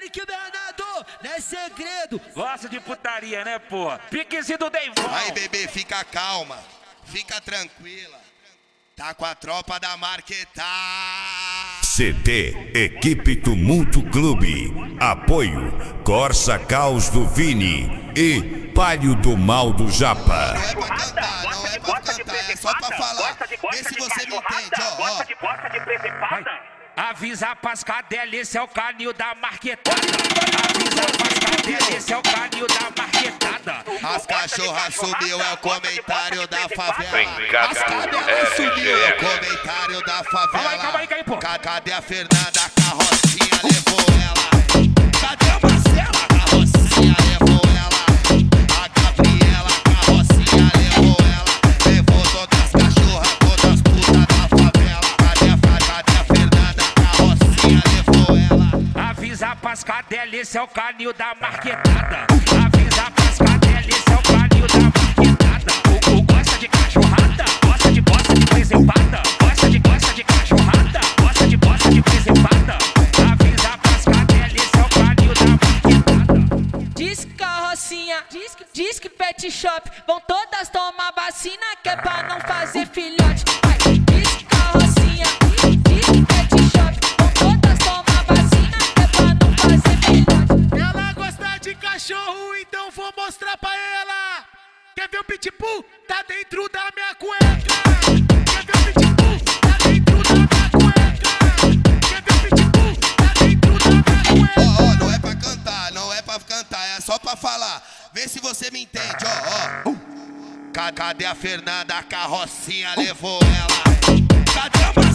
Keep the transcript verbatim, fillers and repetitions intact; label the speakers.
Speaker 1: Pique Bernardo, não é segredo.
Speaker 2: Gosta de putaria, né, porra? Piquezinho do Deivão.
Speaker 3: Aí, bebê, fica calma, fica tranquila. Tá com a tropa da Marquetá.
Speaker 4: C T Equipe Tumulto Clube. Apoio Corsa Caos do Vini e Palio do Mal do Japa.
Speaker 3: Não é pra cantar, não é pra cantar, é só pra falar. Vê se você me entende, ó, ó.
Speaker 2: Avisa pras cadelas, esse é o canil da marquetada. Avisa pras cadelas, esse é o canil da marquetada.
Speaker 3: As cachorras subiu, é o comentário da favela. As cadelas subiu, é o comentário da favela.
Speaker 2: Calma aí, calma aí, calma aí, pô.
Speaker 3: Cadê a Fernanda, a carrocinha levou ela. Cadê a Marcela, a carrocinha levou ela. A Gabriela, a carrocinha levou ela. Levou todas as cachorras, todas as putas da favela. Cadê a, cadê a Fernanda, a carrocinha levou ela.
Speaker 2: Avisa pras cadelas, esse é o canil da marquetada. Avisa pras cadelas, esse é o canil da marquetada. O, o gosta de cachorrada, gosta de bosta de presepada. Gosta de, gosta de cachorrada, gosta de bosta de presepada. Avisa pras cadelas, esse é o canil da marquetada.
Speaker 1: Diz que carrocinha, diz que, diz que pet shop, vão todas tomar vacina que é pra não fazer filhote. Vai, diz que carrocinha, diz que pet shop, vão todas tomar vacina que é pra não fazer filhote.
Speaker 5: Ela gosta de cachorro, então vou mostrar pra ela. Quer ver o pitbull? Tá dentro da minha cueca. Quer ver o pitbull? Tá dentro da minha cueca. Quer ver o pitbull? Tá dentro da minha cueca.
Speaker 3: Ó, ó, não é pra cantar, não é pra cantar, é só pra falar. Vê se você me entende, ó, ó. Cadê a Fernanda, a carrocinha levou ela. Cadê a